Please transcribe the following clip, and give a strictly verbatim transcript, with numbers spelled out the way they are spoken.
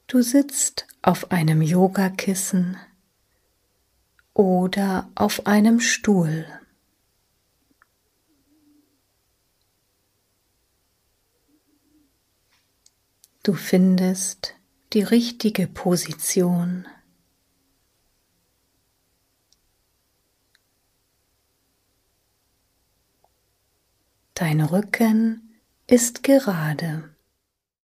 Du sitzt auf einem Yogakissen oder auf einem Stuhl. Du findest die richtige Position. Dein Rücken ist gerade.